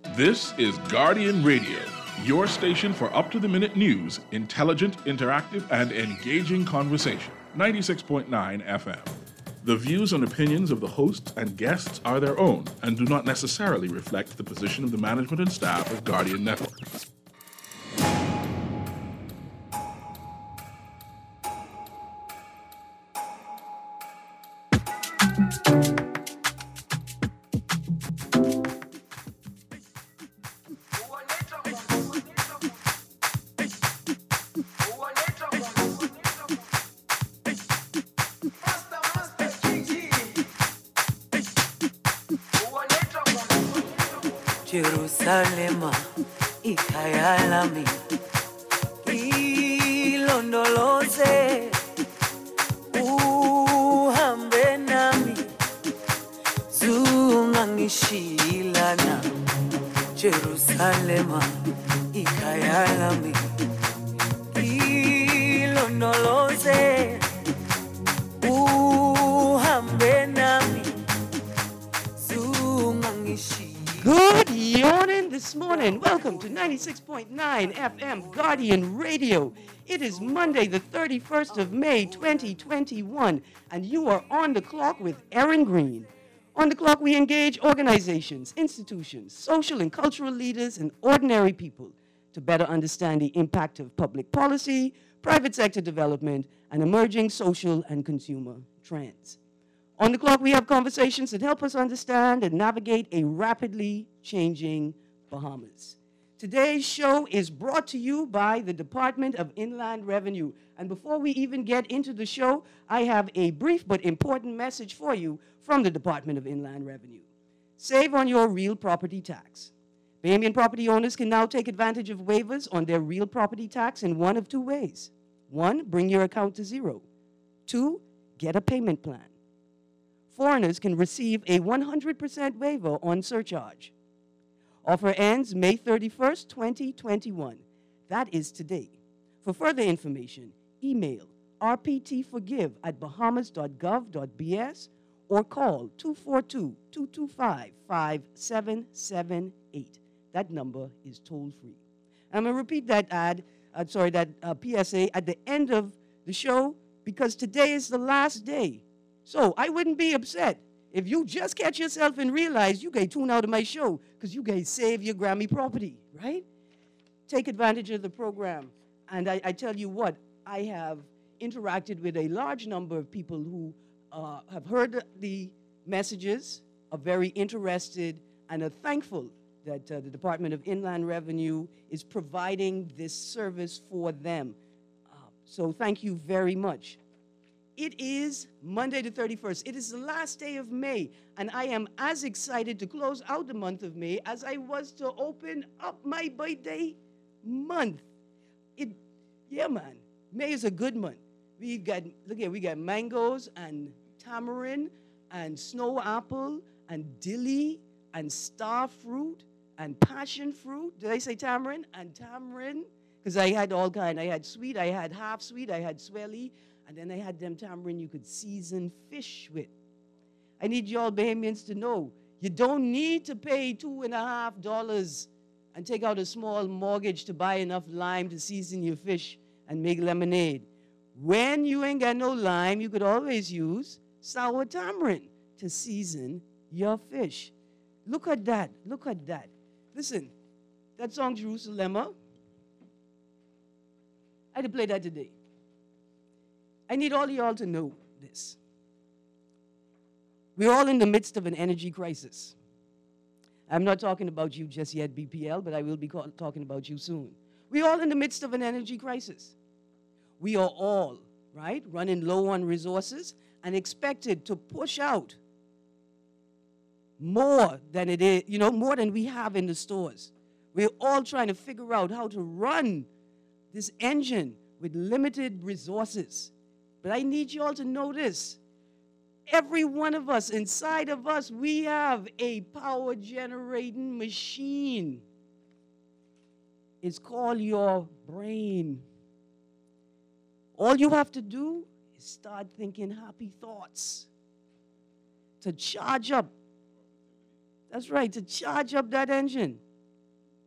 This is Guardian Radio, your station for up-to-the-minute news, intelligent, interactive, and engaging conversation. 96.9 FM. The views and opinions of the hosts and guests are their own and do not necessarily reflect the position of the management and staff of Guardian Network. Jerusalema, ikhaya lami, ilondoloze, uhambe nami, zungangishilana. Jerusalema, ikhaya lami, ilondoloze, uhambe nami, zungangishilana. Good morning this morning. Welcome to 96.9 FM Guardian Radio. It is Monday, the 31st of May, 2021, and you are on the clock with Erin Green. On the clock, we engage organizations, institutions, social and cultural leaders, and ordinary people to better understand the impact of public policy, private sector development, and emerging social and consumer trends. On the clock, we have conversations that help us understand and navigate a rapidly changing Bahamas. Today's show is brought to you by the Department of Inland Revenue. And before we even get into the show, I have a brief but important message for you from the Department of Inland Revenue. Save on your real property tax. Bahamian property owners can now take advantage of waivers on their real property tax in one of two ways. One, bring your account to zero. Two, get a payment plan. Foreigners can receive a 100% waiver on surcharge. Offer ends May 31st, 2021. That is today. For further information, email rptforgive@bahamas.gov.bs or call 242-225-5778. That number is toll-free. I'm going to repeat that PSA at the end of the show because today is the last day. So I wouldn't be upset if you just catch yourself and realize you guys tune out of my show because you guys save your Grammy property, right? Take advantage of the program. And I tell you what, I have interacted with a large number of people who have heard the messages, are very interested, and are thankful that the Department of Inland Revenue is providing this service for them. So thank you very much. It is Monday the 31st. It is the last day of May, and I am as excited to close out the month of May as I was to open up my birthday month. Yeah, man, May is a good month. We got mangoes and tamarind and snow apple and dilly and star fruit and passion fruit. Did I say tamarind? And tamarind, because I had all kind. I had sweet, I had half sweet, I had swelly, and then I had them tamarind you could season fish with. I need y'all Bahamians to know, you don't need to pay $2.50 and take out a small mortgage to buy enough lime to season your fish and make lemonade. When you ain't got no lime, you could always use sour tamarind to season your fish. Look at that. Look at that. Listen, that song Jerusalema, I had to play that today. I need all of y'all to know this. We're all in the midst of an energy crisis. I'm not talking about you just yet, BPL, but I will be talking about you soon. We're all in the midst of an energy crisis. We are all, right, running low on resources and expected to push out more than it is, more than we have in the stores. We're all trying to figure out how to run this engine with limited resources. But I need you all to know this. Every one of us, inside of us, we have a power generating machine. It's called your brain. All you have to do is start thinking happy thoughts to charge up. That's right, to charge up that engine.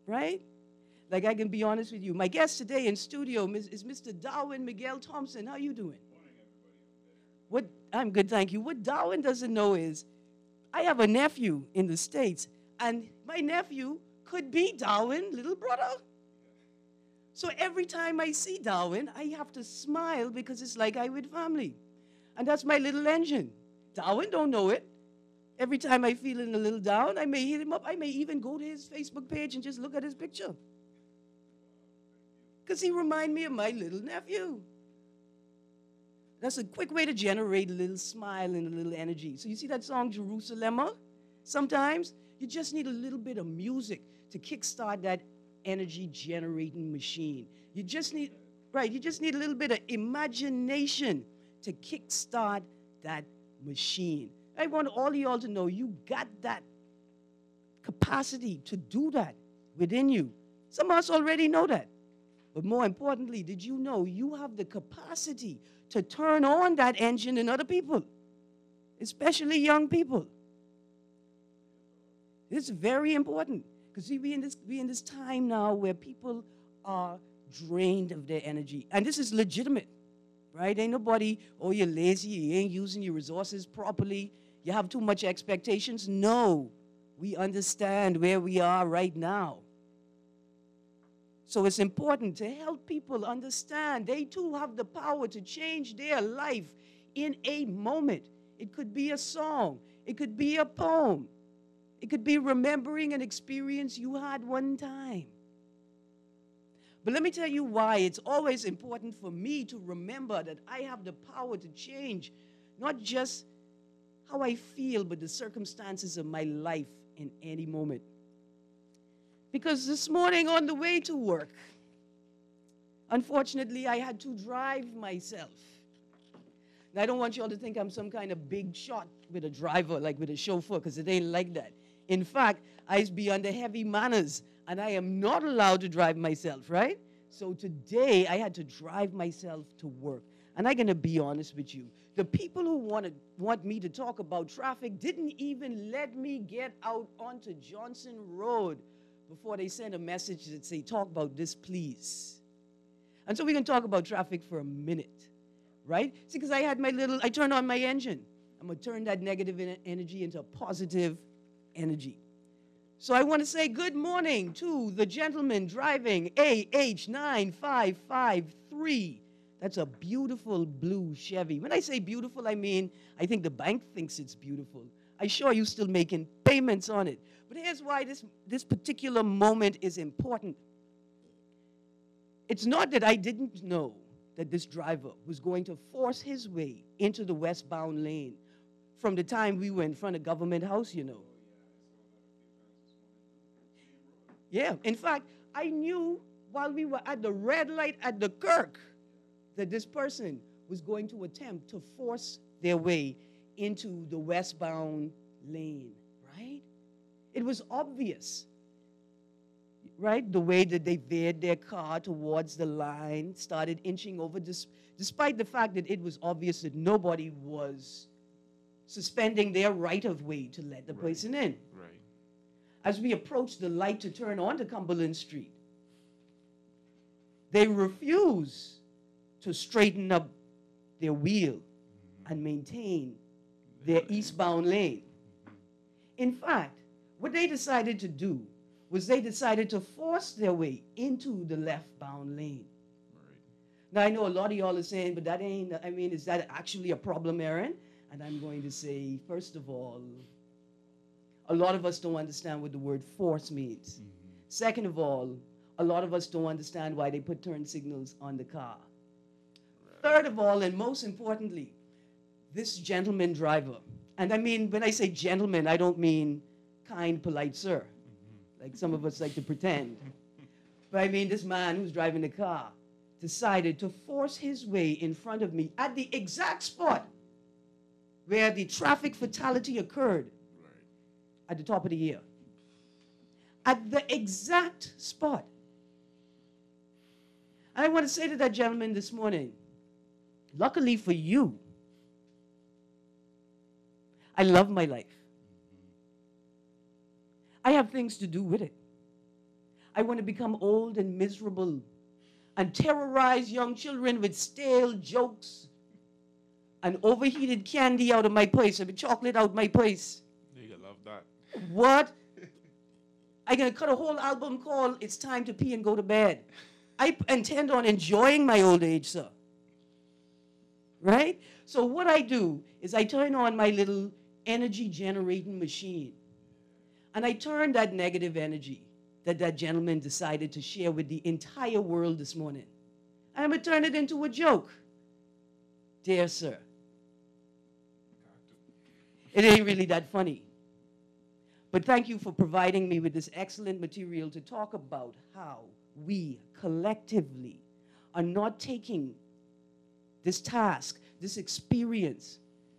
right? Like I can be honest with you. My guest today in studio is Mr. Darwin Miguel Thompson. How you doing? What I'm good, thank you. What Darwin doesn't know is I have a nephew in the States, and my nephew could be Darwin, little brother. So every time I see Darwin, I have to smile because it's like I with family. And that's my little engine. Darwin don't know it. Every time I feeling a little down, I may hit him up. I may even go to his Facebook page and just look at his picture. Because he remind me of my little nephew. That's a quick way to generate a little smile and a little energy. So you see that song, Jerusalem? Sometimes you just need a little bit of music to kickstart that energy generating machine. You just need a little bit of imagination to kickstart that machine. I want all of y'all to know you got that capacity to do that within you. Some of us already know that. But more importantly, did you know you have the capacity to turn on that engine in other people, especially young people? It's very important because we in this time now where people are drained of their energy. And this is legitimate, right? Ain't nobody, oh, you're lazy, you ain't using your resources properly, you have too much expectations. No, we understand where we are right now. So it's important to help people understand they too have the power to change their life in a moment. It could be a song. It could be a poem. It could be remembering an experience you had one time. But let me tell you why it's always important for me to remember that I have the power to change not just how I feel, but the circumstances of my life in any moment. Because this morning on the way to work, unfortunately, I had to drive myself. And I don't want you all to think I'm some kind of big shot with a driver, like with a chauffeur, because it ain't like that. In fact, I be under heavy manners, and I am not allowed to drive myself, right? So today, I had to drive myself to work. And I'm going to be honest with you. The people who want me to talk about traffic didn't even let me get out onto Johnson Road before they send a message that say, talk about this, please. And so we can talk about traffic for a minute, right? See, because I turned on my engine. I'm going to turn that negative energy into positive energy. So I want to say good morning to the gentleman driving AH9553. That's a beautiful blue Chevy. When I say beautiful, I mean, I think the bank thinks it's beautiful. I'm sure you're still making payments on it. But here's why this particular moment is important. It's not that I didn't know that this driver was going to force his way into the westbound lane from the time we were in front of Government House, you know. Yeah, in fact, I knew while we were at the red light at the Kirk that this person was going to attempt to force their way into the westbound lane, right? It was obvious, right? The way that they veered their car towards the line, started inching over, despite the fact that it was obvious that nobody was suspending their right of way to let the person in. Right. As we approached the light to turn onto Cumberland Street, they refused to straighten up their wheel and maintain their eastbound lane. In fact, what they decided to do was they decided to force their way into the leftbound lane. Right. Now, I know a lot of y'all are saying, but that ain't, I mean, is that actually a problem, Aaron? And I'm going to say, first of all, a lot of us don't understand what the word force means. Mm-hmm. Second of all, a lot of us don't understand why they put turn signals on the car. Third of all, and most importantly, this gentleman driver, and I mean, when I say gentleman, I don't mean kind, polite sir, like some of us like to pretend. But I mean, this man who's driving the car decided to force his way in front of me at the exact spot where the traffic fatality occurred at the top of the year. At the exact spot. And I want to say to that gentleman this morning, luckily for you, I love my life. I have things to do with it. I want to become old and miserable and terrorize young children with stale jokes and overheated candy out of my place, and chocolate out my place. Nigga love that. What? I'm going to cut a whole album called It's Time to Pee and Go to Bed. I intend on enjoying my old age, sir. Right? So what I do is I turn on my little energy generating machine. And I turn that negative energy that that gentleman decided to share with the entire world this morning. I'm going to turn it into a joke. Dear sir, it ain't really that funny. But thank you for providing me with this excellent material to talk about how we collectively are not taking this task, this experience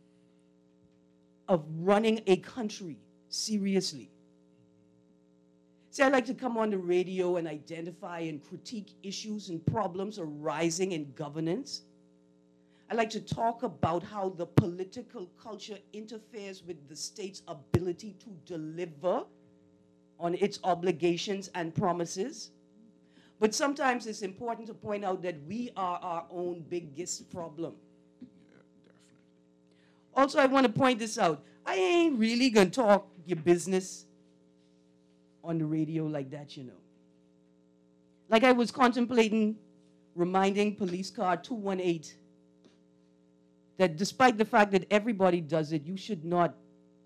of running a country seriously. See, I like to come on the radio and identify and critique issues and problems arising in governance. I like to talk about how the political culture interferes with the state's ability to deliver on its obligations and promises. But sometimes it's important to point out that we are our own biggest problem. Yeah, definitely. Also, I want to point this out. I ain't really going to talk your business on the radio like that, you know. Like I was contemplating reminding police car 218 that despite the fact that everybody does it, you should not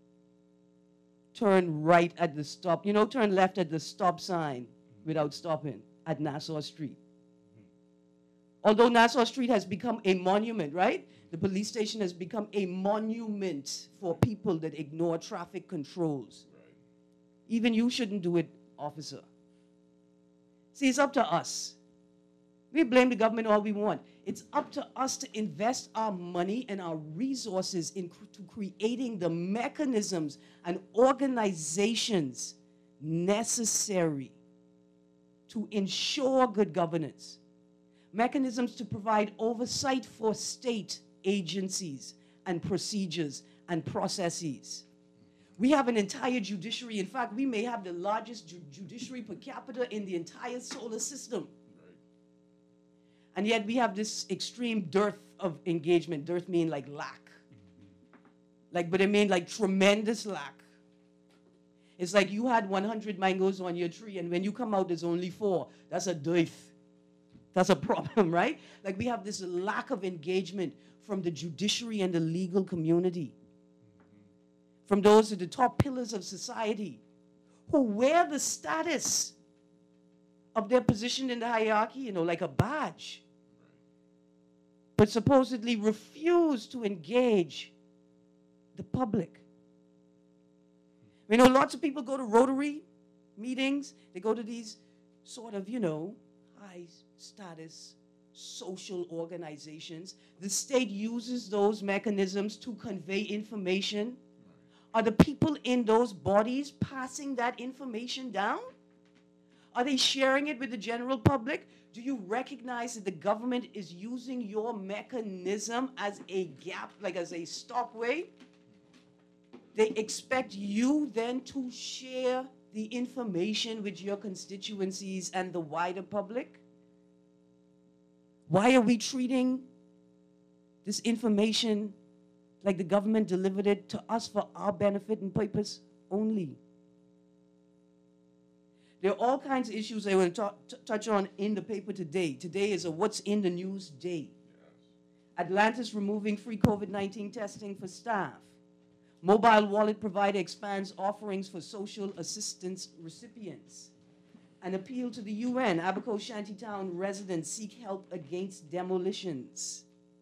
turn right at the stop, you know, turn left at the stop sign without stopping at Nassau Street. Although Nassau Street has become a monument, right? The police station has become a monument for people that ignore traffic controls. Right. Even you shouldn't do it, officer. See, it's up to us. We blame the government all we want. It's up to us to invest our money and our resources into creating the mechanisms and organizations necessary to ensure good governance. Mechanisms to provide oversight for state agencies and procedures and processes. We have an entire judiciary. In fact, we may have the largest judiciary per capita in the entire solar system. And yet we have this extreme dearth of engagement. Dearth mean like lack. But it mean like tremendous lack. It's like you had 100 mangoes on your tree, and when you come out, there's only 4. That's a dearth. That's a problem, right? Like we have this lack of engagement from the judiciary and the legal community. From those at the top pillars of society who wear the status of their position in the hierarchy, you know, like a badge, but supposedly refuse to engage the public. You know, lots of people go to Rotary meetings. They go to these sort of, you know, high-status social organizations. The state uses those mechanisms to convey information. Are the people in those bodies passing that information down? Are they sharing it with the general public? Do you recognize that the government is using your mechanism as a gap, like as a stopway? They expect you then to share the information with your constituencies and the wider public? Why are we treating this information like the government delivered it to us for our benefit and purpose only? There are all kinds of issues I want to touch on in the paper today. Today is a what's in the news day. Yes. Atlantis removing free COVID-19 testing for staff. Mobile wallet provider expands offerings for social assistance recipients. An appeal to the UN. Abaco Shantytown residents seek help against demolitions.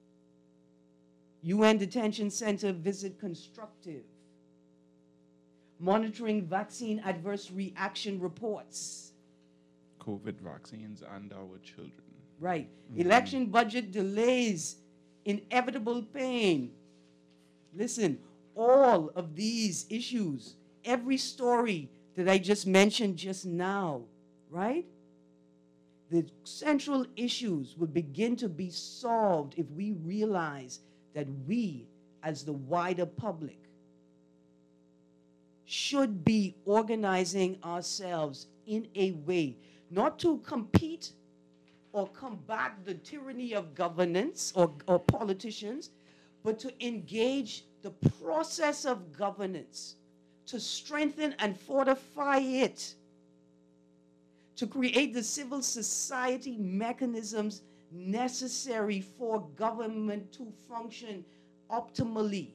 UN detention center visit constructive. Monitoring vaccine adverse reaction reports. COVID vaccines and our children. Right. Election budget delays, inevitable pain. Listen, all of these issues, every story that I just mentioned just now, right? The central issues will begin to be solved if we realize that we, as the wider public, should be organizing ourselves in a way, not to compete or combat the tyranny of governance or politicians, but to engage the process of governance, to strengthen and fortify it, to create the civil society mechanisms necessary for government to function optimally.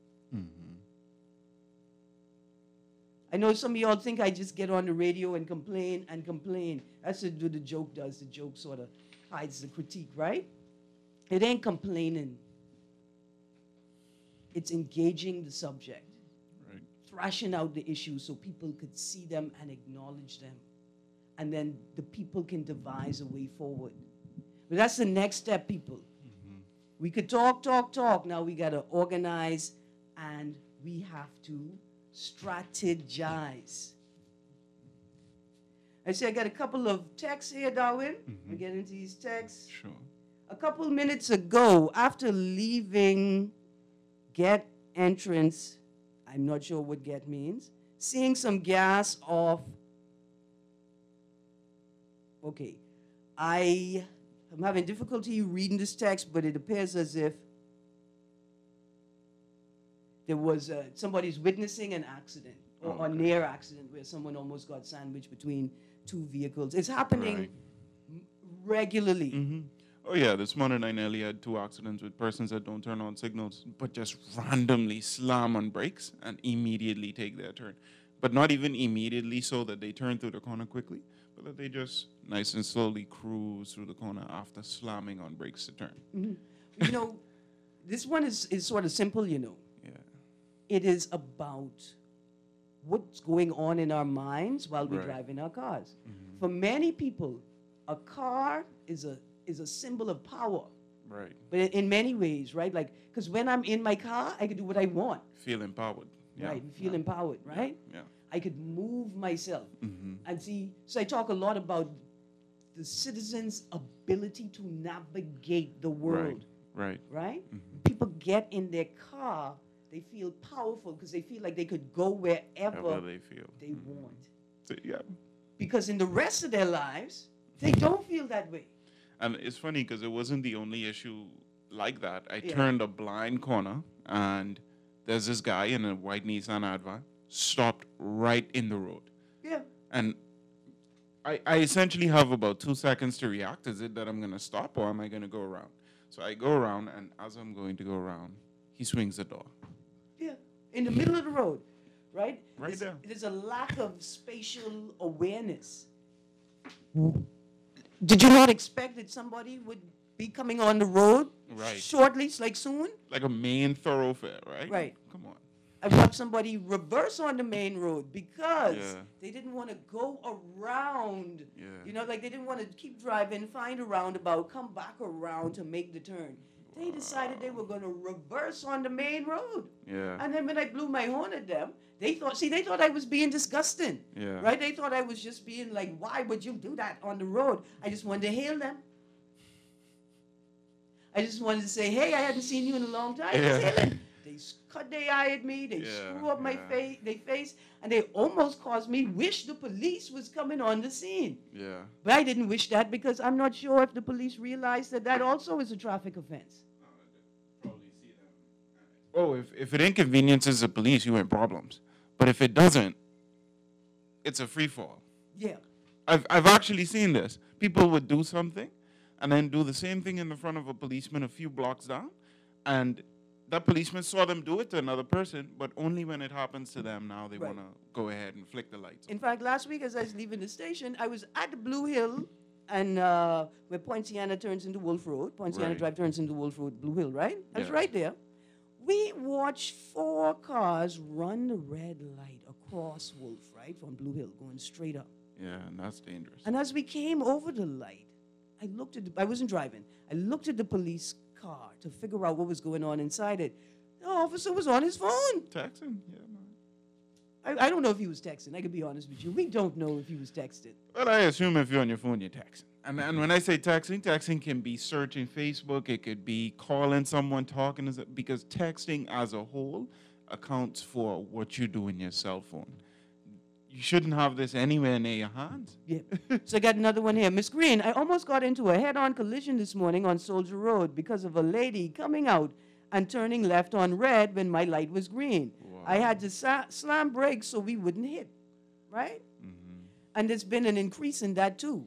I know some of y'all think I just get on the radio and complain and complain. That's what the joke does. The joke sort of hides the critique, right? It ain't complaining. It's engaging the subject, Right. thrashing out the issues so people could see them and acknowledge them. And then the people can devise a way forward. But that's the next step, people. We could talk. Now we got to organize, and we have to strategize. I see I got a couple of texts here, Darwin. We get into these texts. Sure. A couple minutes ago, after leaving Get entrance, I'm not sure what Get means, seeing some gas off. Okay, I am having difficulty reading this text, but it appears as if there was somebody's witnessing an accident or near accident where someone almost got sandwiched between two vehicles. It's happening regularly. Oh yeah, this morning I nearly had 2 accidents with persons that don't turn on signals, but just randomly slam on brakes and immediately take their turn. But not even immediately so that they turn through the corner quickly, but that they just nice and slowly cruise through the corner after slamming on brakes to turn. You know, this one is sort of simple, you know. Yeah. It is about what's going on in our minds while we're Right. driving our cars. For many people, a car is a symbol of power. Right. But in many ways, right? Like, because when I'm in my car, I can do what I want. Feel empowered. Yeah. Right? Feel empowered, right? Yeah. I could move myself. And see, so I talk a lot about the citizens' ability to navigate the world, Right. right? People get in their car, they feel powerful because they feel like they could go wherever However they feel. they want. So, yeah. Because in the rest of their lives, they don't feel that way. And it's funny because it wasn't the only issue like that. I Yeah. turned a blind corner and there's this guy in a white Nissan Adva stopped right in the road. Yeah. And I essentially have about 2 seconds to react. Is it that I'm going to stop or am I going to go around? So I go around, and as I'm going to go around, he swings the door. Yeah. In the middle of the road, right? Right there. There's a lack of spatial awareness. Did you not expect that somebody would be coming on the road Right. shortly, like soon? Like a main thoroughfare, right? Right. Come on. I watched somebody reverse on the main road because Yeah. they didn't want to go around. Yeah. You know, like they didn't want to keep driving, find a roundabout, come back around to make the turn. They decided they were going to reverse on the main road. Yeah. And then when I blew my horn at them, they thought I was being disgusting. Yeah. Right? They thought I was just being like, why would you do that on the road? I just wanted to hail them. I just wanted to say, hey, I hadn't seen you in a long time. Yeah. Just hail them. They cut their eye at me. They Yeah, screw up my yeah. face, and they almost caused me wish the police was coming on the scene. Yeah. But I didn't wish that because I'm not sure if the police realized that that also is a traffic offense. Oh, if it inconveniences the police, you in problems. But if it doesn't, it's a free fall. Yeah. I've actually seen this. People would do something and then do the same thing in the front of a policeman a few blocks down, and that policeman saw them do it to another person, but only when it happens to them now they Right. want to go ahead and flick the lights on. In fact, last week as I was leaving the station, I was at the Blue Hill, and where Poinciana turns into Wolf Road. Poinciana Right. Drive turns into Wolf Road, Blue Hill, right? I was Yeah. right there. We watched 4 cars run the red light across Wolf, right, from Blue Hill, going straight up. Yeah, and that's dangerous. And as we came over the light, I wasn't driving. I looked at the police car to figure out what was going on inside it. The officer was on his phone. Texting? Yeah, man. I don't know if he was texting. I could be honest with you. We don't know if he was texting. Well, I assume if you're on your phone, you're texting. And when I say texting can be searching Facebook. It could be calling someone, talking, because texting as a whole accounts for what you do in your cell phone. you shouldn't have this anywhere near your hands. Yeah. So I got another one here. Miss Green, I almost got into a head-on collision this morning on Soldier Road because of a lady coming out and turning left on red when my light was green. I had to slam brakes so we wouldn't hit, right? And there's been an increase in that too.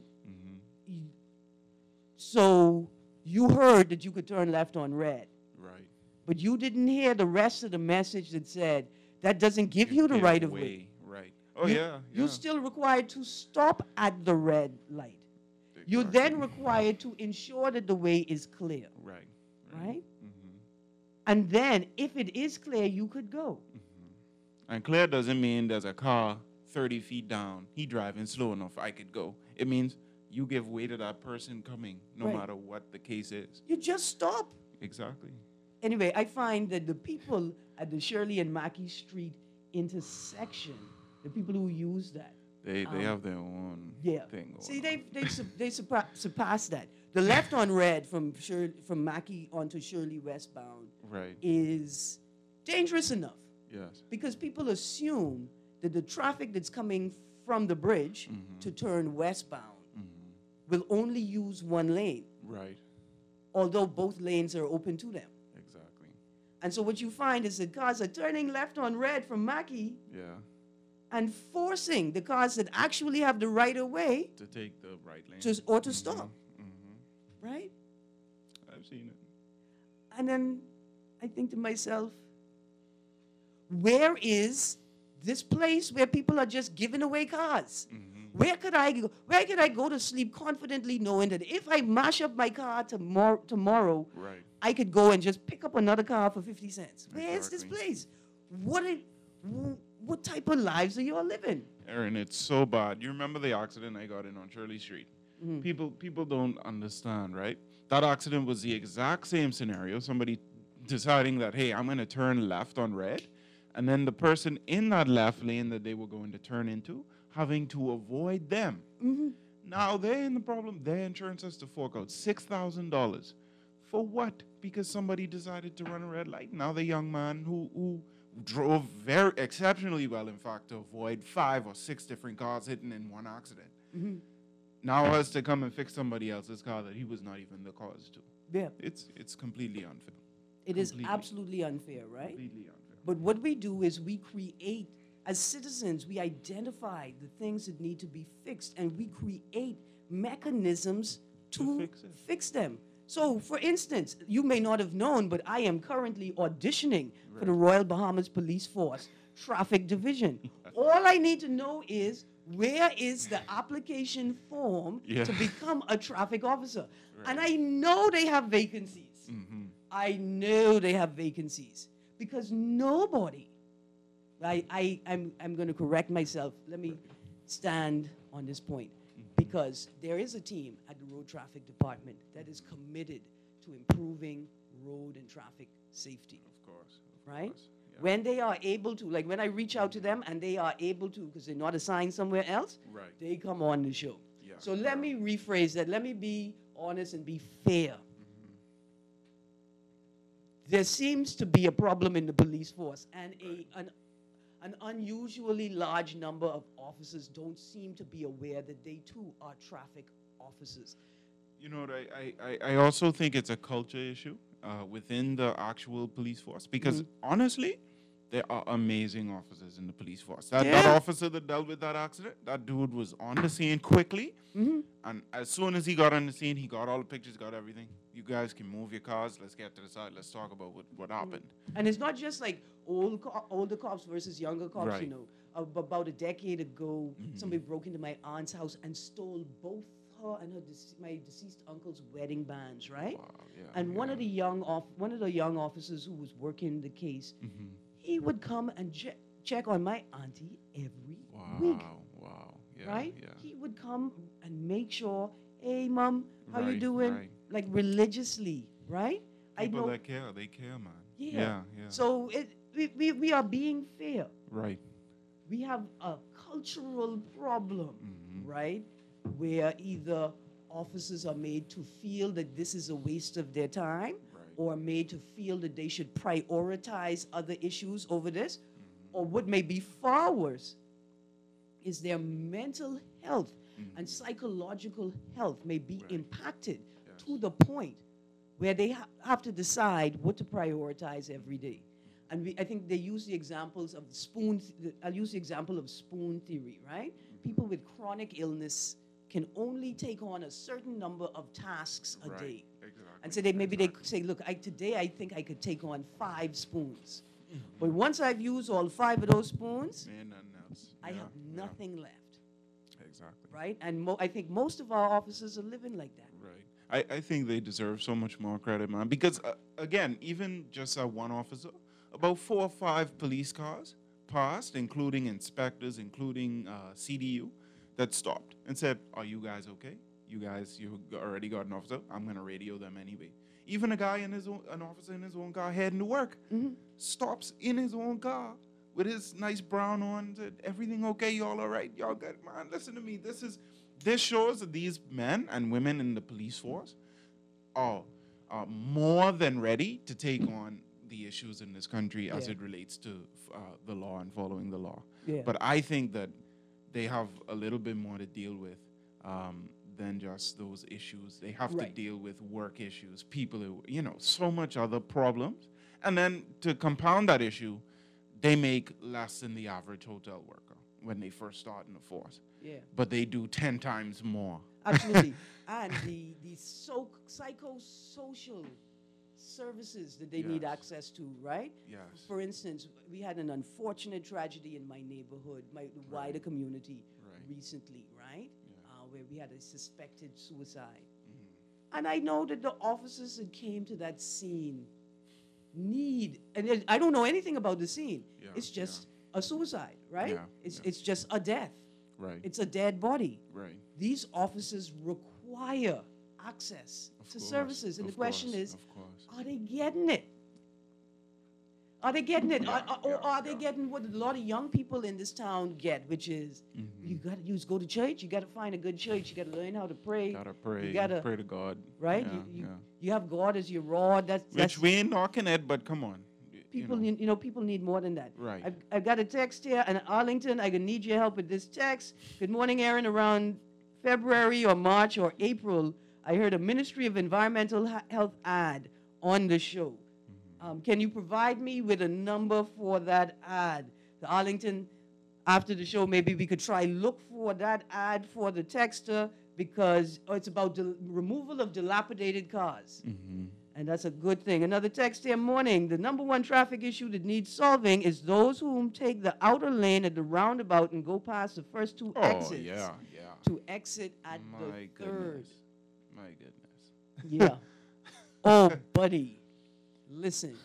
So you heard that you could turn left on red, Right. but you didn't hear the rest of the message that said that doesn't give you the Give right of way. Right. Oh, You- yeah. You're still required to stop at the red light. You're then required to ensure that the way is clear, Right. right? And then, if it is clear, you could go. And clear doesn't mean there's a car 30 feet down. He driving slow enough, I could go. It means you give way to that person coming, no Right. matter what the case is. You just stop. Exactly. Anyway, I find that the people at the Shirley and Mackey Street intersection, the people who use that, They have their own thing going See, on. they surpassed that. The left on red from Mackey onto Shirley westbound Right. is dangerous enough Yes. because people assume that the traffic that's coming from the bridge to turn westbound will only use one lane, Right. although both lanes are open to them. Exactly. And so what you find is that cars are turning left on red from Mackey Yeah. and forcing the cars that actually have the right of way To take the right lane. to stop, right? I've seen it. And then I think to myself, where is this place where people are just giving away cars? Where could I go? Where could I go to sleep confidently knowing that if I mash up my car tomorrow, Right. I could go and just pick up another car for 50 cents? Where is this Exactly. place? What type of lives are you all living? Aaron, it's so bad. You remember the accident I got in on Shirley Street? People don't understand, right? That accident was the exact same scenario. Somebody deciding that, hey, I'm going to turn left on red. And then the person in that left lane that they were going to turn into having to avoid them. Now they're in the problem. Their insurance has to fork out $6,000. For what? Because somebody decided to run a red light. Now the young man who drove very exceptionally well, in fact, to avoid 5 or 6 different cars hitting in one accident, now has to come and fix somebody else's car that he was not even the cause to. Yeah, It's completely unfair. it is Completely. absolutely unfair, right? Completely unfair. But what we do is we create, as citizens, we identify the things that need to be fixed, and we create mechanisms to fix it. fix them. So, for instance, you may not have known, but I am currently auditioning for the Royal Bahamas Police Force Traffic Division. All I need to know is where is the application form to become a traffic officer. And I know they have vacancies. I know they have vacancies because nobody, I'm going to correct myself. Let me stand on this point. Because there is a team at the Road Traffic Department that is committed to improving road and traffic safety. Of course. Right? Yeah. When they are able to, like when I reach out to them and they are able to, because they're not assigned somewhere else, Right. they come on the show. Yeah. So let me rephrase that. Let me be honest and be fair. There seems to be a problem in the police force, and an unusually large number of officers don't seem to be aware that they too are traffic officers. You know what, I also think it's a culture issue within the actual police force because honestly, there are amazing officers in the police force. That officer that dealt with that accident, that dude was on the scene quickly, and as soon as he got on the scene, he got all the pictures, got everything. You guys can move your cars. Let's get to the side. Let's talk about what happened. And it's not just like older cops versus younger cops, Right. you know. About a decade ago, somebody broke into my aunt's house and stole both her and my deceased uncle's wedding bands, right? Wow, yeah, And one of the young officers who was working the case, he would come and check on my auntie every week, Wow. Yeah, right? Yeah. He would come and make sure, hey, mom, how you Right, doing? right. Like religiously, right? People that care, they care, man. Yeah. Yeah. So we are being fair. Right. We have a cultural problem, right? Where either officers are made to feel that this is a waste of their time, or made to feel that they should prioritize other issues over this, or what may be far worse is their mental health and psychological health may be impacted to the point where they have to decide what to prioritize every day. And I think they use the examples of I'll use the example of spoon theory, right? People with chronic illness can only take on a certain number of tasks a day. Exactly. And so maybe they say, look, today I think I could take on 5 spoons. But once I've used all 5 of those spoons, Man, nothing else. I have nothing left, Exactly. right? And I think most of our officers are living like that. Right. I think they deserve so much more credit, man. Because, again, even just one officer, about 4 or 5 police cars passed, including inspectors, including CDU, that stopped and said, are you guys okay? You already got an officer. I'm going to radio them anyway. Even a guy an officer in his own car heading to work, stops in his own car with his nice brown on, said, everything okay? Y'all all right? Y'all good? Man, listen to me. This shows that these men and women in the police force are more than ready to take on the issues in this country as it relates to the law and following the law. Yeah. But I think that they have a little bit more to deal with than just those issues. They have to deal with work issues, people who, so much other problems. And then to compound that issue, they make less than the average hotel worker when they first start in the force. Yeah. But they do 10 times more. Absolutely. And the psychosocial services that they need access to, right? Yes. For instance, we had an unfortunate tragedy in my neighborhood, the wider community recently, right? Where we had a suspected suicide. And I know that the officers that came to that scene and I don't know anything about the scene. Yeah, it's just a suicide, right? Yeah, It's just a death. Right. It's a dead body. Right. These officers require access to services. And the question is, are they getting it? Are they getting it? Or are they getting what a lot of young people in this town get, which is you got to go to church. You got to find a good church. You got to learn how to pray. Gotta pray. You gotta pray to God. right. You have God as your rod. Which we ain't knocking it, but come on. People, people need more than that. Right. I've got a text here, and Arlington, I need your help with this text. Good morning, Aaron. Around February or March or April, I heard a Ministry of Environmental Health ad on the show. Can you provide me with a number for that ad? The Arlington, after the show, maybe we could try look for that ad for the texter because it's about the removal of dilapidated cars. And that's a good thing. Another text here, morning. The number 1 traffic issue that needs solving is those whom take the outer lane at the roundabout and go past the first 2 exits. To exit at the third. My goodness. Yeah. Oh, buddy. Listen.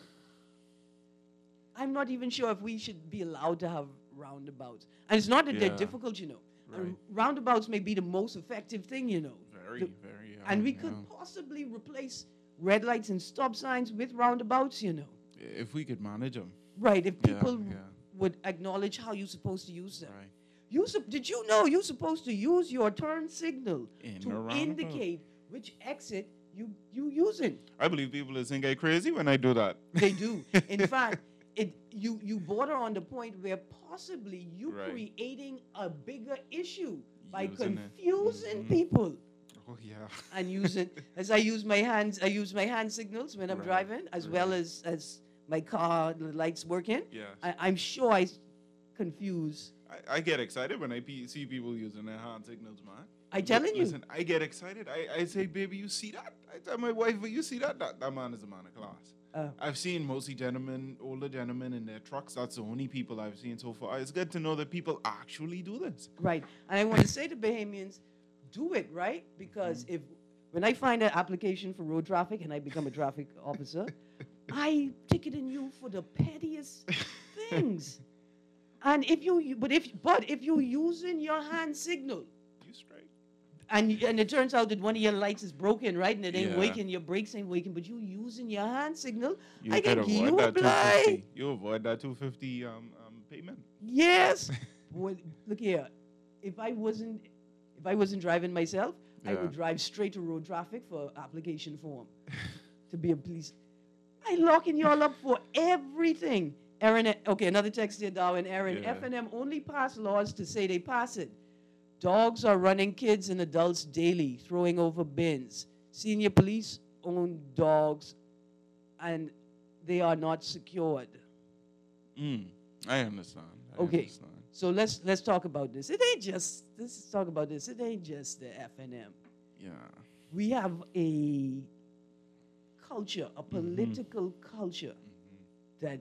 I'm not even sure if we should be allowed to have roundabouts. And it's not that they're difficult, Right. Roundabouts may be the most effective thing, Very. And we could possibly replace red lights and stop signs with roundabouts, If we could manage them. Right, if people would acknowledge how you're supposed to use them. Right. Did you know you're supposed to use your turn signal In a to roundabout. indicate which exit you using? I believe people will think I'm crazy when I do that. They do. In fact, you border on the point where possibly you creating a bigger issue by Using it. confusing people. Oh, yeah. And I use my hand signals when I'm driving, as well as my car the lights working. Yes. I'm sure I confuse. I get excited when I see people using their hand signals, man. I telling you. Listen, I get excited. I say, baby, you see that? I tell my wife, you see that? That man is a man of class. I've seen mostly older gentlemen in their trucks. That's the only people I've seen so far. It's good to know that people actually do this. Right. And I want to say to Bahamians, do it, right? Because when I find an application for road traffic and I become a traffic officer, I ticketing you for the pettiest things. And if you're using your hand signal, You straight. and it turns out that one of your lights is broken, right? And it ain't Yeah. working, your brakes ain't working, but you using your hand signal, You I could can give avoid you a that blind. 250. You avoid that 250 payment. Yes. Well, look here. If I wasn't driving myself, I Yeah. would drive straight to road traffic for application form to be a police. I locking y'all up for everything. Aaron, okay, another text here, Darwin. Aaron, Yeah. FNM only pass laws to say they pass it. Dogs are running kids and adults daily, throwing over bins. Senior police own dogs, and they are not secured. I understand. I Okay. understand. So let's talk about this. Let's talk about this. It ain't just the FNM. Yeah. We have a culture, a political culture that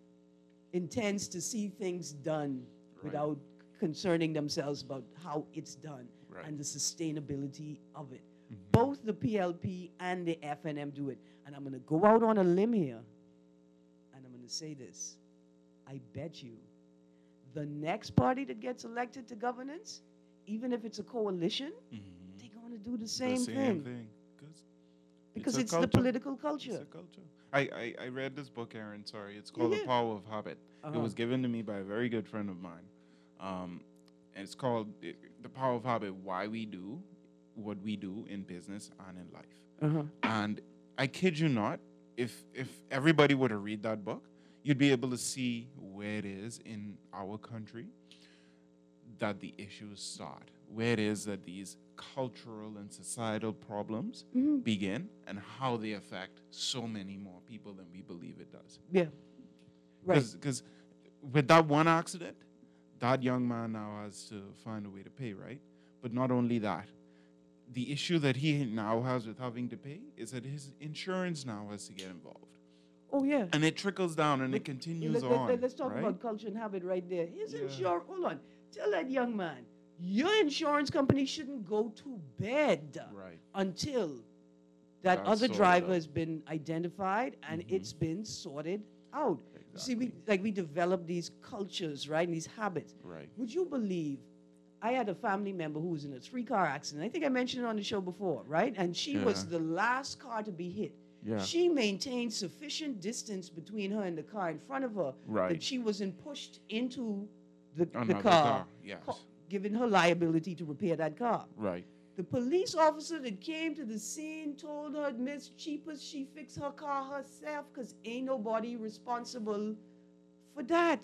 intends to see things done Right. without concerning themselves about how it's done Right. and the sustainability of it. Both the PLP and the FNM do it. And I'm going to go out on a limb here, and I'm going to say this. I bet you the next party that gets elected to governance, even if it's a coalition, they're going to do the same, thing. 'Cause Because a it's the culture. political It's culture. a culture. I read this book, Aaron. Sorry, it's called Yeah. The Power of Habit. Uh-huh. It was given to me by a very good friend of mine, and it's called The Power of Habit: Why We Do What We Do in Business and in Life. Uh-huh. And I kid you not, if everybody were to read that book, you'd be able to see where it is in our country that the issues start, where it is that these cultural and societal problems begin, and how they affect so many more people than we believe it does. Yeah. Right. Because with that one accident, that young man now has to find a way to pay, right? But not only that, the issue that he now has with having to pay is that his insurance now has to get involved. Oh, yeah. And it trickles down and it continues on. Let's talk right? about culture and habit right there. His Yeah. insurance, hold on. Tell that young man, your insurance company shouldn't go to bed Right. until that That's other sorted driver out. has been identified and it's been sorted out. You see, we develop these cultures, right, and these habits. Right. Would you believe I had a family member who was in a 3-car accident? I think I mentioned it on the show before, right? And she was Yeah. the last car to be hit. Yeah. She maintained sufficient distance between her and the car in front of her that Right. she wasn't pushed into the Another car, yes. giving her liability to repair that car. Right. The police officer that came to the scene told her, Miss Cheapers, she fixed her car herself because ain't nobody responsible for that.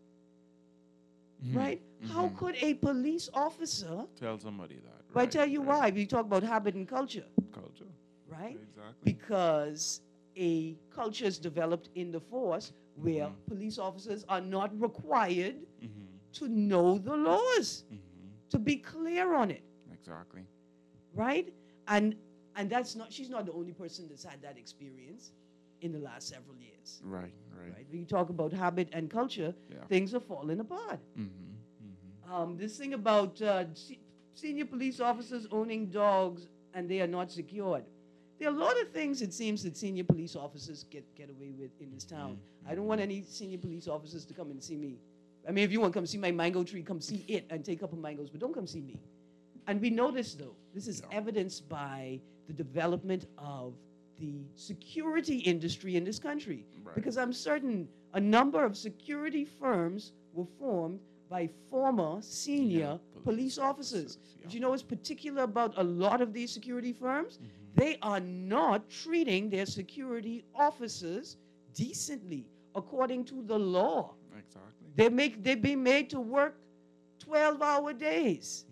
Right? How could a police officer, Tell somebody that. but I Right. tell you right. why, we talk about habit and culture, Culture. right? Exactly. Because a culture is developed in the force where police officers are not required to know the laws, to be clear on it, Exactly. right? And that's not, she's not the only person that's had that experience in the last several years, Right. Right. right? When you talk about habit and culture, Yeah. things are falling apart. This thing about senior police officers owning dogs and they are not secured. There are a lot of things it seems that senior police officers get away with in this town. I don't want any senior police officers to come and see me. I mean, if you want to come see my mango tree, come see it and take a couple mangoes, but don't come see me. And we know this, though. This is evidenced by the development of the security industry in this country. Right. Because I'm certain a number of security firms were formed by former senior police officers. But you know what's particular about a lot of these security firms? They are not treating their security officers decently, according to the law. Exactly. They're being made to work 12-hour days.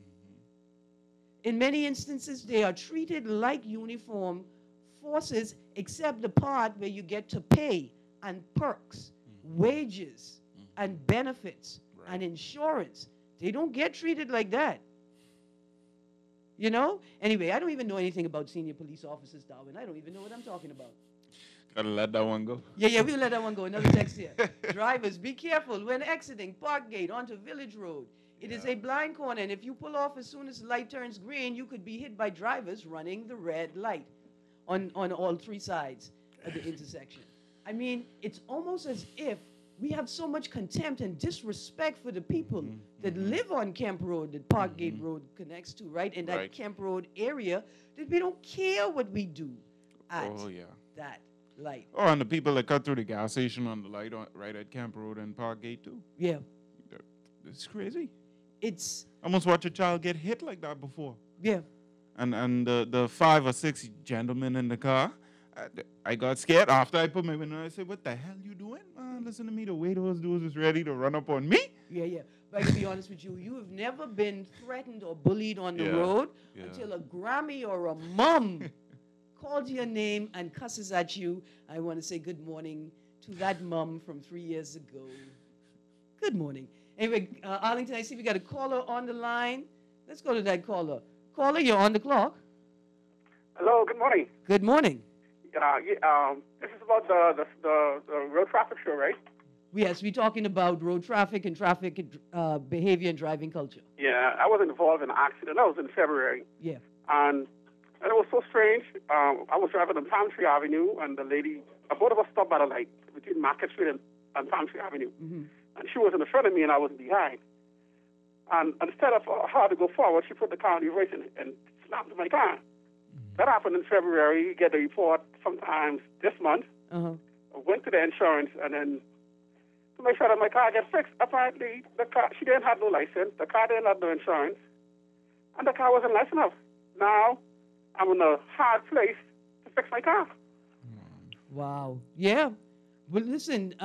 In many instances, they are treated like uniform forces, except the part where you get to pay and perks, wages, and benefits, and insurance. They don't get treated like that. You know? Anyway, I don't even know anything about senior police officers, Darwin. I don't even know what I'm talking about. Gotta let that one go. Yeah, we'll let that one go. Another text here. Drivers, be careful when exiting Parkgate onto Village Road. It is a blind corner, and if you pull off as soon as the light turns green, you could be hit by drivers running the red light on all 3 sides of the intersection. I mean, it's almost as if we have so much contempt and disrespect for the people that live on Kemp Road, that Parkgate Road connects to, right? In that Right. Kemp Road area, that we don't care what we do at Oh, yeah. that light. Oh, and the people that cut through the gas station on the light right at Camp Road and Parkgate, too. Yeah. It's crazy. It's, I almost watched a child get hit like that before. yeah. And the 5 or 6 gentlemen in the car, I got scared after I put my window. I said, "What the hell you doing, man? don't listen to me the way those dudes is ready to run up on me. Yeah, yeah. But I can be honest with you, you have never been threatened or bullied on the Yeah, road yeah. until a Grammy or a mom calls your name and cusses at you. I want to say good morning to that mom from 3 years ago. Good morning. Anyway, Arlington, I see we got a caller on the line. Let's go to that caller. Caller, you're on the clock. Hello, good morning. Good morning. This is about the road traffic show, right? Yes, we're talking about road traffic and traffic behavior and driving culture. Yeah, I was involved in an accident. That was in February. Yeah. And it was so strange. I was driving on Palm Tree Avenue, and the lady, both of us stopped at a light between Market Street and Palm Tree Avenue. Mm-hmm. And she was in the front of me, and I was behind. And instead of her to go forward, she put the car in reverse and slammed my car. That happened in February. You get the report sometimes this month. Uh-huh. I went to the insurance, and then to make sure that my car gets fixed. Apparently, the car, she didn't have no license. The car didn't have no insurance. And the car wasn't licensed enough. Now, I'm in a hard place to fix my car. Wow. Yeah. Well, listen,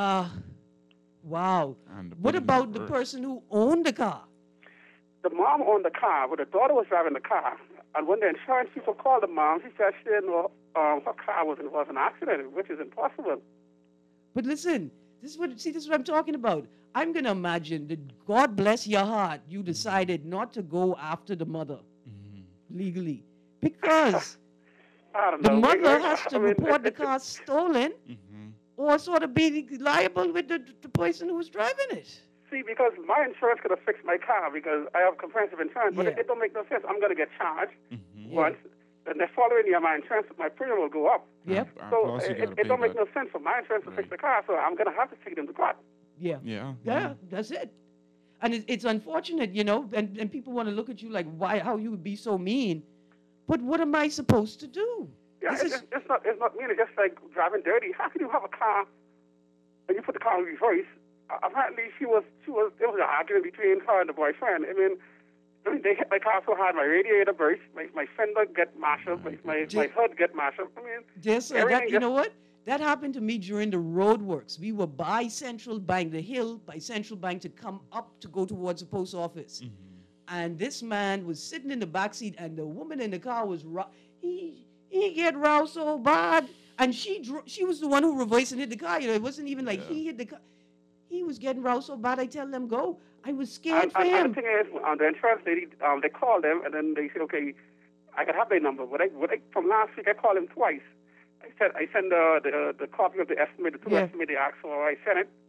wow. And the What bully's about the worse. person who owned the car? The mom owned the car, but the daughter was driving the car. And when the insurance people called the mom, she said she didn't know her car was involved in an accident, which is impossible. But listen, this is what I'm talking about. I'm going to imagine that God bless your heart, you decided not to go after the mother legally because I don't the know. mother has to I mean, report the car stolen or sort of be liable with the person who was driving it. See, because my insurance could have fixed my car because I have comprehensive insurance, but Yeah. it don't make no sense. I'm going to get charged Yeah. once. Then the following year, my insurance, my premium will go up. Yep. And So plus you gotta it pay don't make that. no sense for my insurance to fix the car, so I'm going to have to take them to court. Yeah. Yeah. Yeah, that's it. And it's unfortunate, you know, and people want to look at you like, why, how you would be so mean. But what am I supposed to do? Yeah, This is- it's not mean. It's just like driving dirty. How can you have a car and you put the car in reverse? Apparently, there was an argument between her and the boyfriend. I mean, they hit my car so hard, my radiator burst, my fender get mashed up, my hood get mashed up. I mean, Yes, sir. everything You know what? That happened to me during the road works. We were by Central Bank, the hill by Central Bank to come up to go towards the post office. And this man was sitting in the back seat, and the woman in the car was he get roused so bad, and she was the one who reversed and hit the car. You know, it wasn't even like he hit the car. He was getting roused so bad. I tell them go. I was scared for and him. the thing is, the insurance lady, they called them, and then they said, okay, I can have their number. From last week, I called them twice. I sent the copy of the estimate, the two estimate they asked for. I sent it.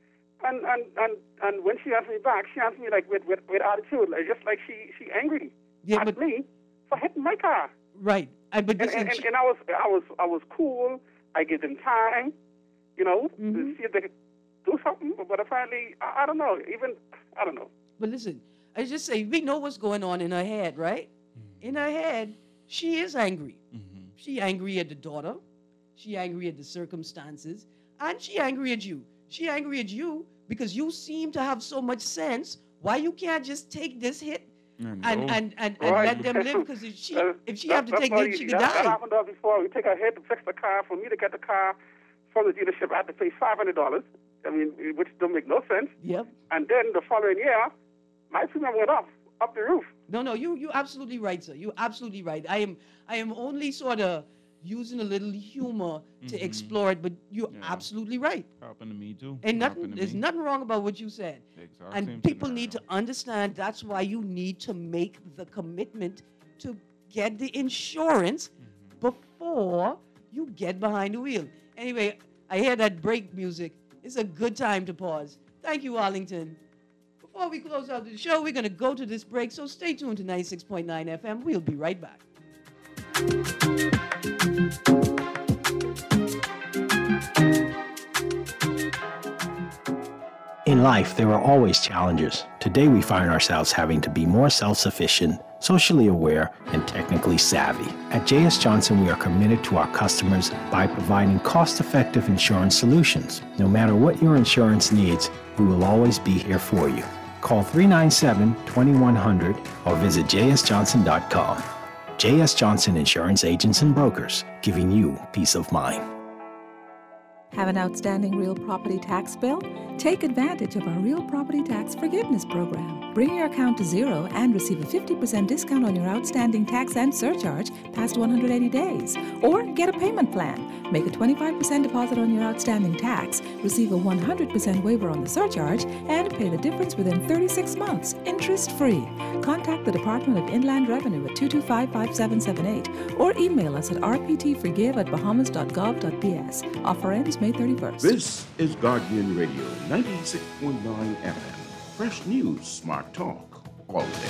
And when she asked me back, she asked me like with attitude, like, just like she angry at me for hitting my car. Right. But this And I was cool. I gave them time, you know, to see if they could do something. But apparently, I don't know. I don't know. But listen, I just say we know what's going on in her head, right? In her head, she is angry. She angry at the daughter. She angry at the circumstances, and she angry at you. She angry at you because you seem to have so much sense. Why you can't just take this hit and let them live? Because if she have to take the hit, she could That die. happened to us before. We take a hit to fix the car. For me to get the car from the dealership, I had to pay $500. I mean, which don't make no sense. Yep. And then the following year, my premium went up the roof. No, you absolutely right, sir. You're absolutely right. I am only sort of using a little humor to explore it, but you're absolutely right. Happened to me too. And Happened to there's me. nothing wrong about what you said. Exact And same people need to scenario. understand that's why you need to make the commitment to get the insurance before you get behind the wheel. Anyway, I hear that break music. It's a good time to pause. Thank you, Arlington. Before we close out the show, we're going to go to this break, so stay tuned to 96.9 FM. We'll be right back. In life, there are always challenges. Today, we find ourselves having to be more self-sufficient, socially aware, and technically savvy. At J.S. Johnson, we are committed to our customers by providing cost-effective insurance solutions. No matter what your insurance needs, we will always be here for you. Call 397-2100 or visit jsjohnson.com. J.S. Johnson Insurance Agents and Brokers, giving you peace of mind. Have an outstanding real property tax bill? Take advantage of our Real Property Tax Forgiveness Program. Bring your account to zero and receive a 50% discount on your outstanding tax and surcharge past 180 days. Or get a payment plan. Make a 25% deposit on your outstanding tax, receive a 100% waiver on the surcharge, and pay the difference within 36 months, interest-free. Contact the Department of Inland Revenue at 225-5778 or email us at rptforgive@bahamas.gov.bs. Offer ends May 31st. This is Guardian Radio, 96.9 FM. Fresh news, smart talk, all day.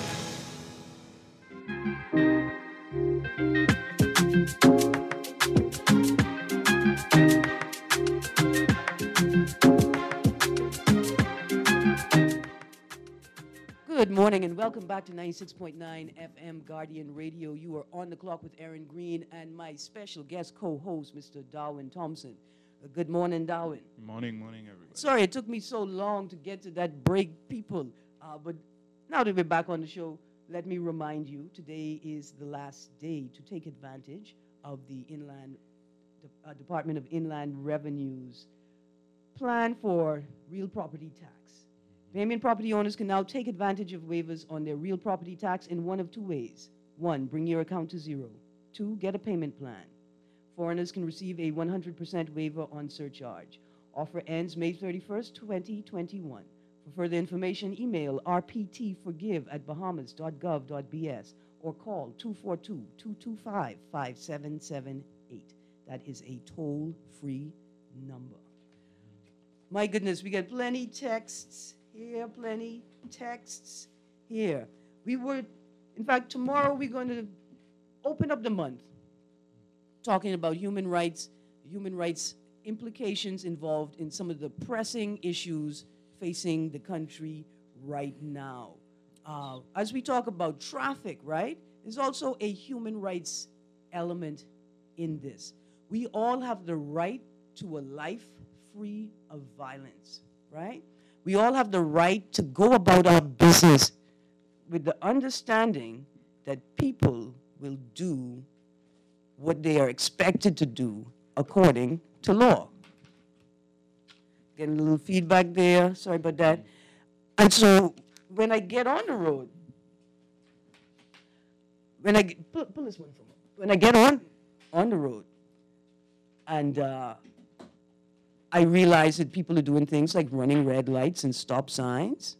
Good morning and welcome back to 96.9 FM Guardian Radio. You are on the clock with Aaron Green and my special guest co-host, Mr. Darwin Thompson. Good morning, Darwin. Morning, everybody. Sorry it took me so long to get to that break, people. But now that we're back on the show, let me remind you, today is the last day to take advantage of the Department of Inland Revenue's plan for real property tax. Bahamian property owners can now take advantage of waivers on their real property tax in one of two ways. One, bring your account to zero. Two, get a payment plan. Foreigners can receive a 100% waiver on surcharge. Offer ends May 31st, 2021. For further information, email rptforgive@bahamas.gov.bs or call 242-225-5778. That is a toll-free number. My goodness, we got plenty texts here, plenty texts here. In fact, tomorrow we're going to open up the month talking about human rights implications involved in some of the pressing issues facing the country right now. As we talk about traffic, right, there's also a human rights element in this. We all have the right to a life free of violence, right? We all have the right to go about our business with the understanding that people will do what they are expected to do according to law. Getting a little feedback there, sorry about that. And so when I get on the road, pull this one from me. When I get on the road and I realize that people are doing things like running red lights and stop signs,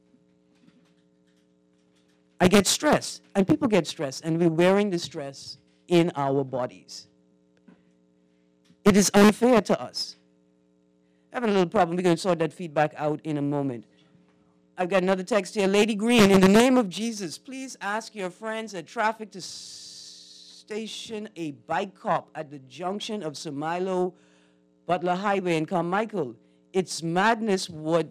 I get stressed, and people get stressed, and we're wearing the stress in our bodies. It is unfair to us. Having a little problem. We're going to sort that feedback out in a moment. I've got another text here. Lady Green, in the name of Jesus, please ask your friends at traffic to station a bike cop at the junction of Sumilo Butler Highway in Carmichael. It's madness what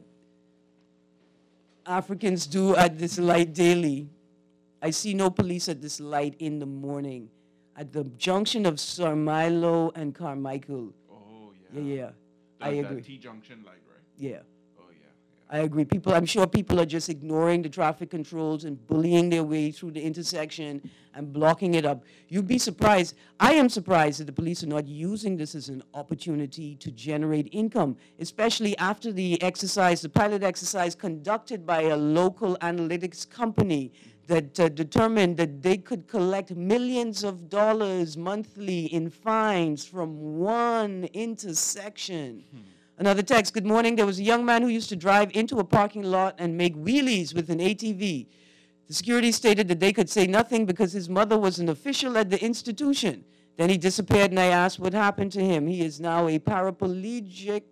Africans do at this light daily. I see no police at this light in the morning. At the junction of Sumilo and Carmichael. Oh, Yeah. I agree. That T-junction light, right? Yeah. Oh, yeah. I agree. I'm sure people are just ignoring the traffic controls and bullying their way through the intersection and blocking it up. You'd be surprised. I am surprised that the police are not using this as an opportunity to generate income, especially after the pilot exercise conducted by a local analytics company that determined that they could collect millions of dollars monthly in fines from one intersection. Another text, good morning. There was a young man who used to drive into a parking lot and make wheelies with an ATV. The security stated that they could say nothing because his mother was an official at the institution. Then he disappeared and I asked what happened to him. He is now a paraplegic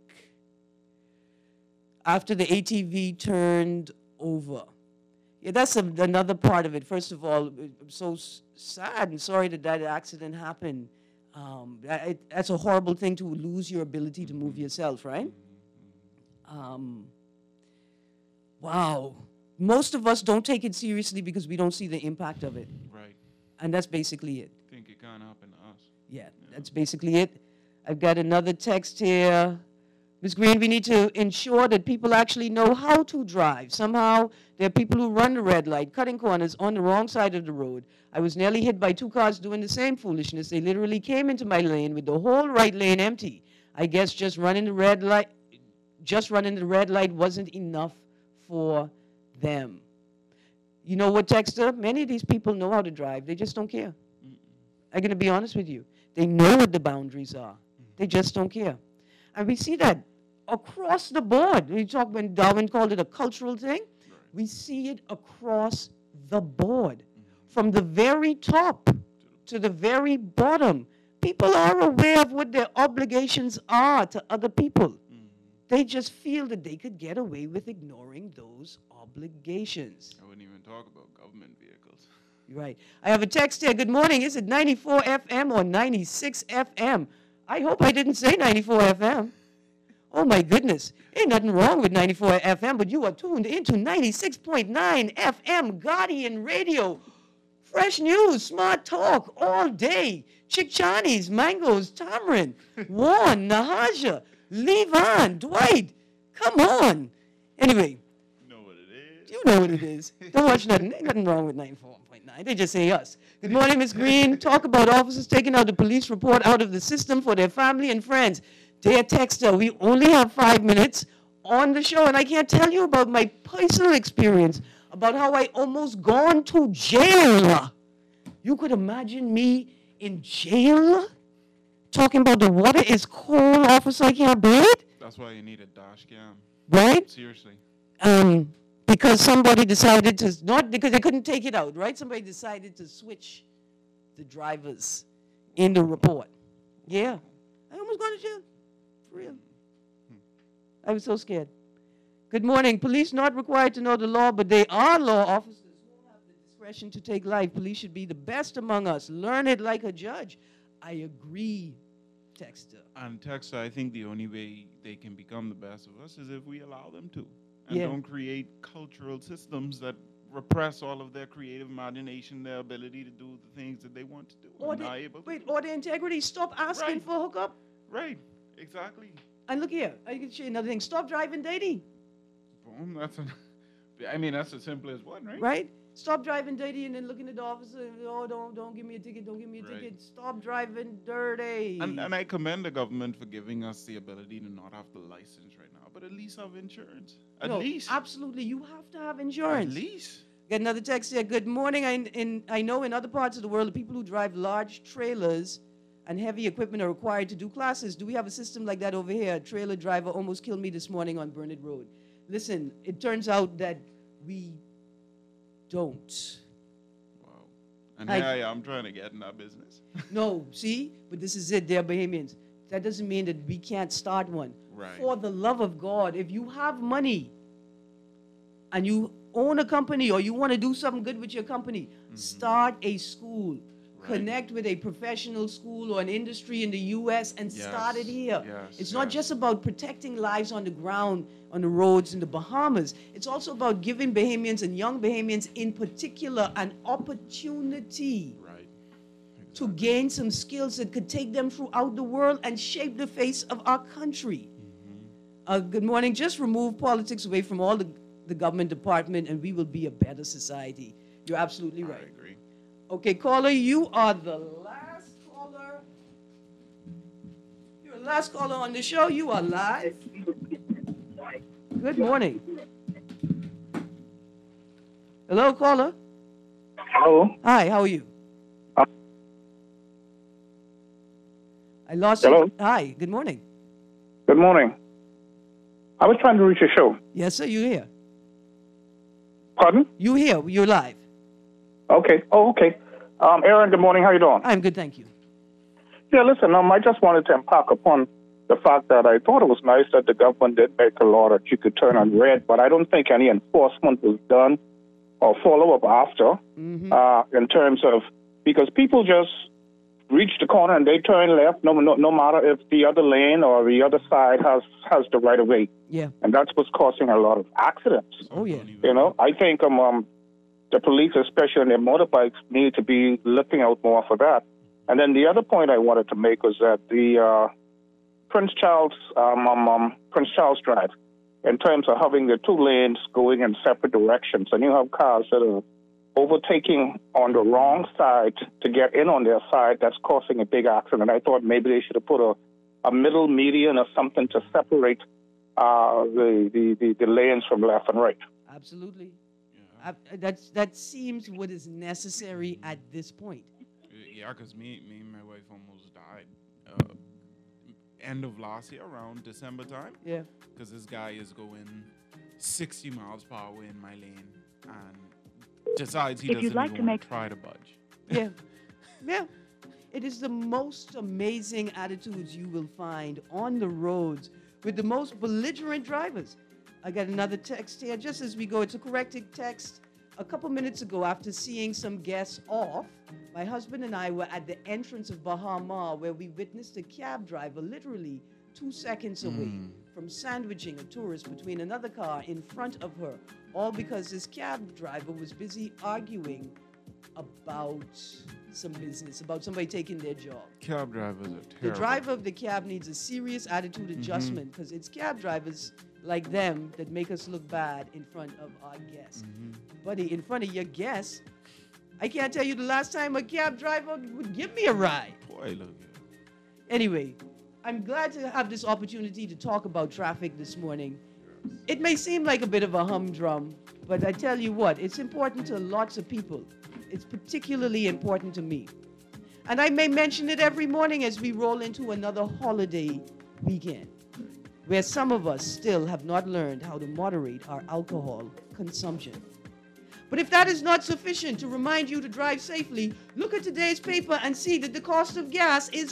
after the ATV turned over. Yeah, that's another part of it. First of all, I'm so sad and sorry that accident happened. That's a horrible thing to lose your ability to move yourself, right? Wow. Most of us don't take it seriously because we don't see the impact of it. Right. And that's basically it. Think it can't happen to us. Yeah, that's basically it. I've got another text here. Ms. Green, we need to ensure that people actually know how to drive. Somehow, there are people who run the red light, cutting corners on the wrong side of the road. I was nearly hit by two cars doing the same foolishness. They literally came into my lane with the whole right lane empty. I guess just running the red light wasn't enough for them. You know what, Texter? Many of these people know how to drive. They just don't care. I'm going to be honest with you. They know what the boundaries are. They just don't care. And we see that across the board. We talk when Darwin called it a cultural thing. We see it across the board. From the very top to the very bottom. People are aware of what their obligations are to other people. They just feel that they could get away with ignoring those obligations. I wouldn't even talk about government vehicles. Right. I have a text here. Good morning. Is it 94 FM or 96 FM? I hope I didn't say 94 FM. Oh, my goodness. Ain't nothing wrong with 94 FM, but you are tuned into 96.9 FM Guardian Radio. Fresh news, smart talk all day. Chickchanis, mangoes, tamarind, Warren, Nahaja, Levon, Dwight. Come on. Anyway. You know what it is. You know what it is. Don't watch nothing. Ain't nothing wrong with 94.9. They just say us. Good morning, Ms. Green. Talk about officers taking out the police report out of the system for their family and friends. Dear Texter, we only have 5 minutes on the show, and I can't tell you about my personal experience, about how I almost gone to jail. You could imagine me in jail talking about the water is cold, officer, I can't bear it. That's why you need a dash cam. Right? Seriously. Because somebody decided to, not because they couldn't take it out, right? Somebody decided to switch the drivers in the report. Yeah. I almost got to jail. For real. I was so scared. Good morning. Police not required to know the law, but they are law officers who have the discretion to take life. Police should be the best among us. Learn it like a judge. I agree, Texter. And Texter, I think the only way they can become the best of us is if we allow them to. And don't create cultural systems that repress all of their creative imagination, their ability to do the things that they want to do. Or the integrity. Stop asking for a hookup. Right. Exactly. And look here. I can show you another thing. Stop driving dating. Boom. That's the simplest one, right? Right? Stop driving dirty and then looking at the officer and, oh, don't give me a ticket, don't give me a ticket. Stop driving dirty. And I commend the government for giving us the ability to not have the license right now, but at least have insurance. At least. Absolutely. You have to have insurance. At least. Get another text here. Good morning. I know in other parts of the world, the people who drive large trailers and heavy equipment are required to do classes. Do we have a system like that over here? A trailer driver almost killed me this morning on Burnett Road. Listen, it turns out that we don't. Wow. And here I am trying to get in that business. No, see? But this is it. They're Bahamians. That doesn't mean that we can't start one. Right. For the love of God, if you have money and you own a company or you want to do something good with your company, start a school. Connect with a professional school or an industry in the U.S. and start it here. It's not just about protecting lives on the ground, on the roads in the Bahamas. It's also about giving Bahamians and young Bahamians in particular an opportunity to gain some skills that could take them throughout the world and shape the face of our country. Good morning. Just remove politics away from all the government department and we will be a better society. You're absolutely right. I agree. Okay, caller, you are the last caller. You're the last caller on the show. You are live. Good morning. Hello, caller. Hello. Hi, how are you? I lost Hello. you. Hi, good morning. Good morning. I was trying to reach a show. Yes, sir, you're here. Pardon? You're here. You're live. Okay. Oh, okay. Aaron, good morning. How you doing? I'm good, thank you. Yeah, listen, I just wanted to embark upon the fact that I thought it was nice that the government did make a law that you could turn on red, but I don't think any enforcement was done or follow-up after in terms of, because people just reach the corner and they turn left, no matter if the other lane or the other side has the right of way. Yeah. And that's what's causing a lot of accidents. Oh, yeah. You know, I think the police, especially on their motorbikes, need to be looking out more for that. And then the other point I wanted to make was that the Prince Charles Drive, in terms of having the two lanes going in separate directions, and you have cars that are overtaking on the wrong side to get in on their side, that's causing a big accident. I thought maybe they should have put a a middle median or something to separate the lanes from left and right. Absolutely. That seems what is necessary at this point. Yeah, because me and my wife almost died end of last year, around December time. Yeah. Because this guy is going 60 miles per hour in my lane and decides he doesn't even want to try to budge. Yeah. Yeah. It is the most amazing attitudes you will find on the roads with the most belligerent drivers. I got another text here just as we go. It's a corrected text. A couple minutes ago, after seeing some guests off, my husband and I were at the entrance of Bahama, where we witnessed a cab driver literally 2 seconds away from sandwiching a tourist between another car in front of her, all because this cab driver was busy arguing about some business, about somebody taking their job. Cab drivers are terrible. The driver of the cab needs a serious attitude adjustment, because it's cab drivers like them that make us look bad in front of our guests. Buddy, in front of your guests, I can't tell you the last time a cab driver would give me a ride. Boy, look at it. Anyway, I'm glad to have this opportunity to talk about traffic this morning. It may seem like a bit of a humdrum, but I tell you what, it's important to lots of people. It's particularly important to me. And I may mention it every morning as we roll into another holiday weekend, where some of us still have not learned how to moderate our alcohol consumption. But if that is not sufficient to remind you to drive safely, look at today's paper and see that the cost of gas is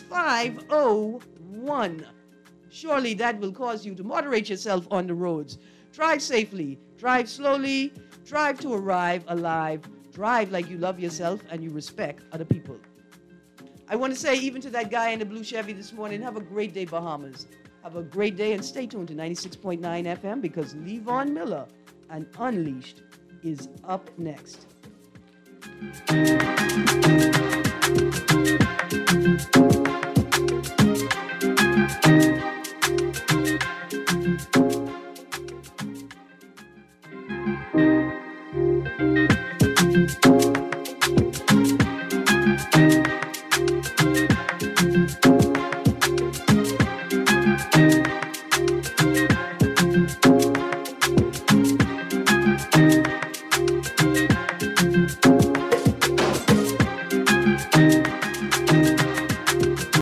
$5.01. Surely that will cause you to moderate yourself on the roads. Drive safely, drive slowly, drive to arrive alive, drive like you love yourself and you respect other people. I want to say even to that guy in the blue Chevy this morning, have a great day, Bahamas. Have a great day and stay tuned to 96.9 FM because Levon Miller and Unleashed is up next.